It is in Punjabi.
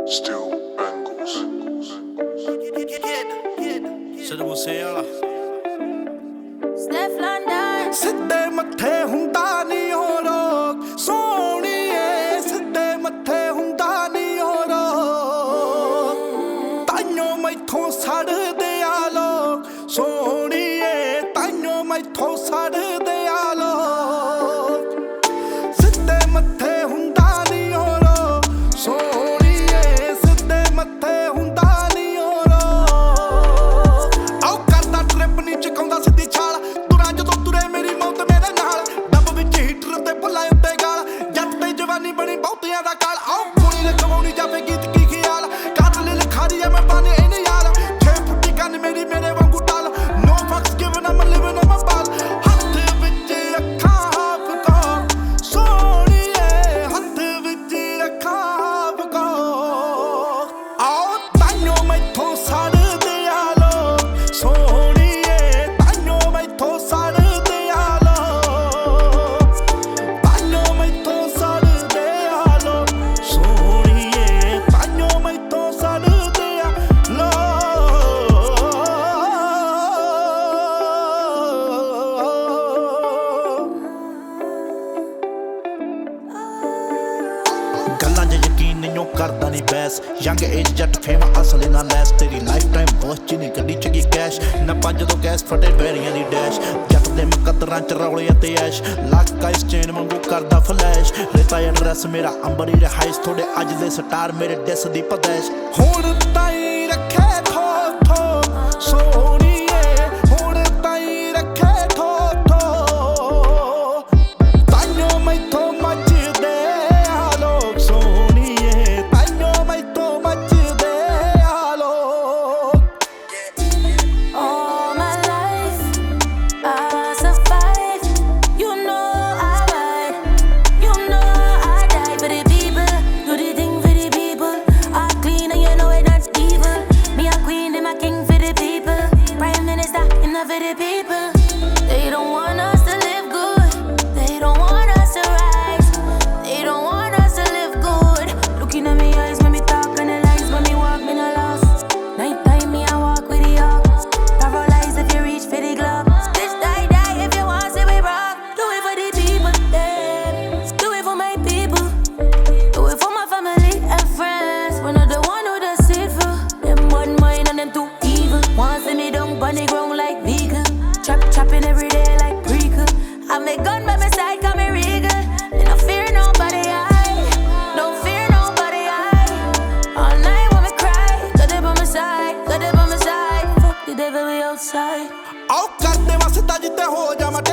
Still bangles. ਸਿਰ ਮੁੱਸੇ ਵਾਲਾ Steph London ਸਿੱਧੇ ਮੱਥੇ ਹੁੰਦਾ ਨੀ ਓ ਰੋਗ ਸੋਹਣੀਏ ਸਿੱਧੇ ਮੱਥੇ ਹੁੰਦਾ ਨੀ ਓ ਰੋਗ ਤਾਈਓ ਮੈਥੋਂ ਸੜਦੇ ਆ ਲੋਕ ਸੋਹਣੀਏ ਤਾਈਓ ਮੈਥੋਂ ਸੜਦੇ ਆ ਲੋਕ ਸਿੱਧੇ ਮੱਥੇ ਹੁੰਦਾ ਨੀ ਓ ਰੋਗ ਸੋਹਣੀਏ ਸਿੱਧੇ ਮੱਥੇ ਹੁੰਦਾ ਨੀ ਓ ਰੋਗ ਆਓ ਕਰਦਾ ਟ੍ਰਿਪ ਨੀ ਚਕਾਉਂਦਾ ਸਿੱਧੀ ਛਾਲ ਤੁਰਾਂ ਜਦੋਂ ਤੁਰੇ ਮੇਰੀ ਮੌਤ ਮੇਰੇ ਨਾਲ ਡੱਬ ਵਿੱਚ ਹੀਟਰ ਤੇ ਭੁੱਲਾਂ ਉੱਤੇ ਗਾਲ ਜੱਟ ਤੇ ਜਵਾਨੀ ਬਣੀ ਬਹੁਤਿਆਂ ਦਾ ਕਾਲ ਆਓ ਕੁੜੀ ਲਖਵਾਉਣੀ ਜਾਵੇ ਗੀਤ ਕੀ ਖਿਆਲ ਕਾਤਲ ਲਿਖਾਰੀ ਆ ਮੈਂ ਪਾਣੇ ਇਹਨੇ ਯਾਰ 6 ਫੁੱਟੀ ਕੰਨ ਮੇਰੀ ਮੇਰੇ ਵਾਂਗੂ tall no fucks given I'm living on my ball ਹੱਥ ਵਿੱਚ ਅੱਖਾਂ ਫਕੋ ਸੋਹਣੀਏ ਹੱਥ ਵਿੱਚ ਅੱਖਾਂ ਫਕੋ ਆਓ ਤਾਈਓ ਮੈਥੋਂ ਸੜਦੇ ਆ ਲੋਕ ਸੋਹਣੀਏ ਤਾਈਓ ਮੈਥੋਂ ਸੜਦੇ ਆ ਲੋਕ ਤਾਈਓ ਮੈਥੋਂ ਸੜਦੇ ਆ ਲੋਕ ਸੋਹਣੀਏ ਤਾਈਓ ਮੈਥੋਂ ਸੜਦੇ ਆ ਲੋਕ ਗੱਲਾਂ 'ਚ ਯਕੀਨ ਨਹੀਂ ਕਰਦਾ ਨਹੀਂ ਬੈਸ ਯੰਗ ਏਜ ਜੱਟ ਫੇਮ ਅਸਲ ਨਾ ਲੈਸ ਤੇਰੀ ਲਾਈਫ ਟਾਈਮ ਬਹੁਤ ਚੀਨੀ ਗੱਡੀ 'ਚ ਗਈ ਕੈਸ਼ ਨਾ ਪੰਜ ਤੋਂ ਗੈਸ ਫਟੇ ਬੈਰੀਆਂ ਦੀ ਡੈਸ਼ ਜੱਟ ਦੇ ਮੁਕੱਦਰਾਂ 'ਚ ਰੌਲੇ ਅਤੇ ਐਸ਼ ਲੱਕ ਆਈਸ ਚੇਨ ਵਾਂਗੂ ਕਰਦਾ ਫਲੈਸ਼ ਰੇਤਾ ਐਡਰੈਸ ਮੇਰਾ ਅੰਬਰੀ ਰਿਹਾਇਸ਼ ਥੋੜੇ ਅੱਜ ਦੇ ਸਟਾਰ ਮੇਰੇ ਡਿਸ ਦੀ ਪਦੈਸ਼ ਹੁਣ ਤਾਈ ਰੱਖੇ ਥੋ ਥੋ ਸੋਹਣੀਏ ਹੁਣ ਤਾਈ ਰੱਖੇ ਥੋ ਥੋ ਤਾਈਓ ਮੈਥੋਂ ਮੱਚਦੇ ਆ ਲੋਕ ਸੋਹਣੀਏ ਤਾਈਓ ਮੈਥੋਂ ਮੱਚਦੇ ਆ ਲੋਕ all my life I survive. You know I ride, you know I die for the people. Do the thing for the people. I clean and you know it not evil. Me a queen and my king for the people. Prime Minister enough for the people. They don't want us to live good. They don't want us to rise. They don't want us to live good. Looking at me eyes when me talk and the lies when me walk me no loss. Night time me I walk with the hawk. Paralyzed if you reach for the glove. Bitch die if you want see we rock. Do it for the people, yeah. Do it for my people. Do it for my family and friends. We're not the one who does it for. Them one mind and them too evil. Want see me down on the ground like vegan. Chopping every day like prequel. I make gun by my side, call me regal. Me no fear nobody, I don't fear nobody, I all night when me cry. Got it by my side, got it by my side. Fuck the devil, we outside. ਆਓ ਕਰਦੇ ਵਸਦਾ ਜਿੱਤੇ ਹੋ ਜਾਵਾਂ